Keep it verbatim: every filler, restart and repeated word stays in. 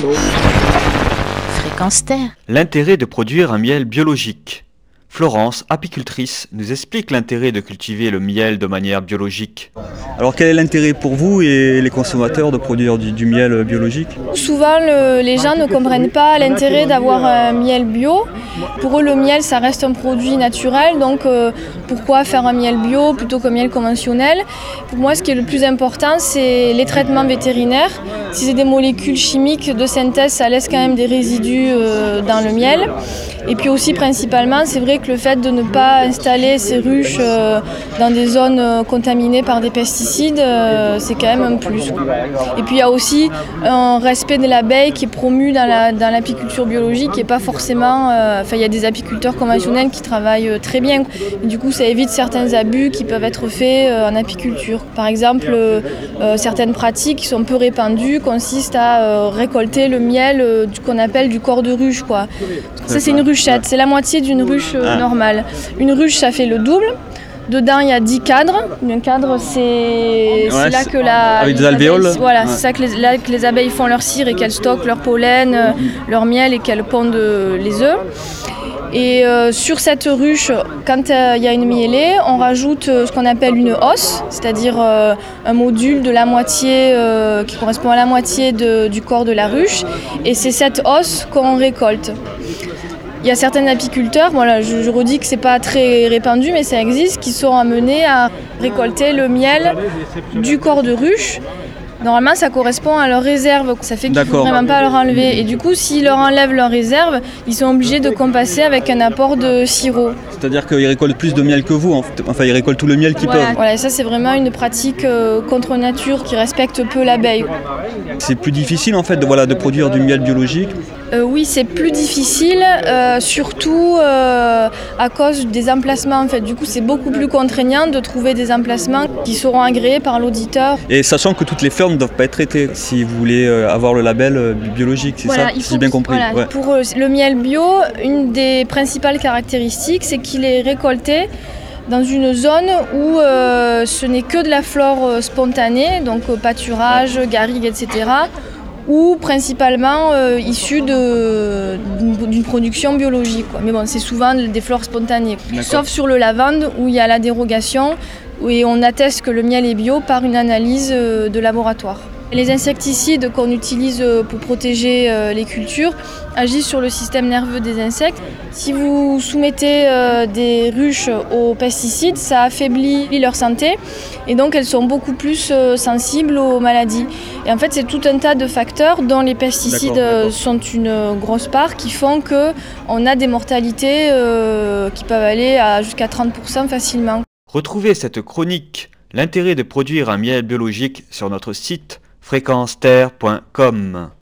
l'eau. Fréquence Terre. L'intérêt de produire un miel biologique. Florence, apicultrice, nous explique l'intérêt de cultiver le miel de manière biologique. Alors quel est l'intérêt pour vous et les consommateurs de produire du, du miel biologique ? Souvent le, les gens ne comprennent pas l'intérêt d'avoir un miel bio. Pour eux le miel ça reste un produit naturel, donc euh, pourquoi faire un miel bio plutôt qu'un miel conventionnel ? Pour moi ce qui est le plus important c'est les traitements vétérinaires. Si c'est des molécules chimiques de synthèse ça laisse quand même des résidus euh, dans le miel. Et puis aussi principalement c'est vrai que le fait de ne pas installer ces ruches euh, dans des zones euh, contaminées par des pesticides, euh, c'est quand même un plus. Et puis il y a aussi un respect de l'abeille qui est promu dans, la, dans l'apiculture biologique et pas forcément... Euh, enfin il y a des apiculteurs conventionnels qui travaillent euh, très bien. Et du coup ça évite certains abus qui peuvent être faits euh, en apiculture. Par exemple, euh, euh, certaines pratiques qui sont peu répandues consistent à euh, récolter le miel euh, du, qu'on appelle du corps de ruche, quoi. Ça c'est une ruchette, c'est la moitié d'une ruche euh, normale. Une ruche ça fait le double. Dedans il y a dix cadres. Un cadre c'est, ouais, c'est là c'est... que la... Avec des alvéoles. Abeilles, voilà, ouais. C'est ça que les, là que les abeilles font leur cire et qu'elles stockent leur pollen, euh, leur miel et qu'elles pondent euh, les œufs. Et euh, sur cette ruche, quand il euh, y a une mielée, on rajoute euh, ce qu'on appelle une hausse, c'est-à-dire euh, un module de la moitié euh, qui correspond à la moitié de, du corps de la ruche. Et c'est cette hausse qu'on récolte. Il y a certains apiculteurs, bon là, je, je redis que c'est pas très répandu, mais ça existe, qui sont amenés à récolter le miel du corps de ruche. Normalement, ça correspond à leur réserve, ça fait qu'il ne faut vraiment pas leur enlever. Et du coup, s'ils leur enlèvent leur réserve, ils sont obligés de compenser avec un apport de sirop. C'est-à-dire qu'ils récoltent plus de miel que vous, en fait. Enfin ils récoltent tout le miel qu'ils voilà. peuvent. Voilà, ça c'est vraiment une pratique euh, contre nature qui respecte peu l'abeille. C'est plus difficile en fait de, voilà, de produire du miel biologique. Euh, oui, c'est plus difficile, euh, surtout euh, à cause des emplacements. En fait. Du coup, c'est beaucoup plus contraignant de trouver des emplacements qui seront agréés par l'auditeur. Et sachant que toutes les fermes ne doivent pas être traitées si vous voulez euh, avoir le label euh, biologique, c'est voilà, ça, si j'ai bien compris. Voilà. Ouais. Pour euh, le miel bio, une des principales caractéristiques, c'est qu'il est récolté dans une zone où euh, ce n'est que de la flore euh, spontanée, donc euh, pâturage, garrigue, et cetera, ou principalement euh, issus de, d'une production biologique. Quoi. Mais bon, c'est souvent des flores spontanées. D'accord. Sauf sur le lavande où il y a la dérogation et on atteste que le miel est bio par une analyse euh, de laboratoire. Les insecticides qu'on utilise pour protéger les cultures agissent sur le système nerveux des insectes. Si vous soumettez des ruches aux pesticides, ça affaiblit leur santé et donc elles sont beaucoup plus sensibles aux maladies. Et en fait, c'est tout un tas de facteurs dont les pesticides d'accord, d'accord. sont une grosse part qui font qu'on a des mortalités qui peuvent aller à jusqu'à trente pour cent facilement. Retrouvez cette chronique, l'intérêt de produire un miel biologique sur notre site fréquence terre point com.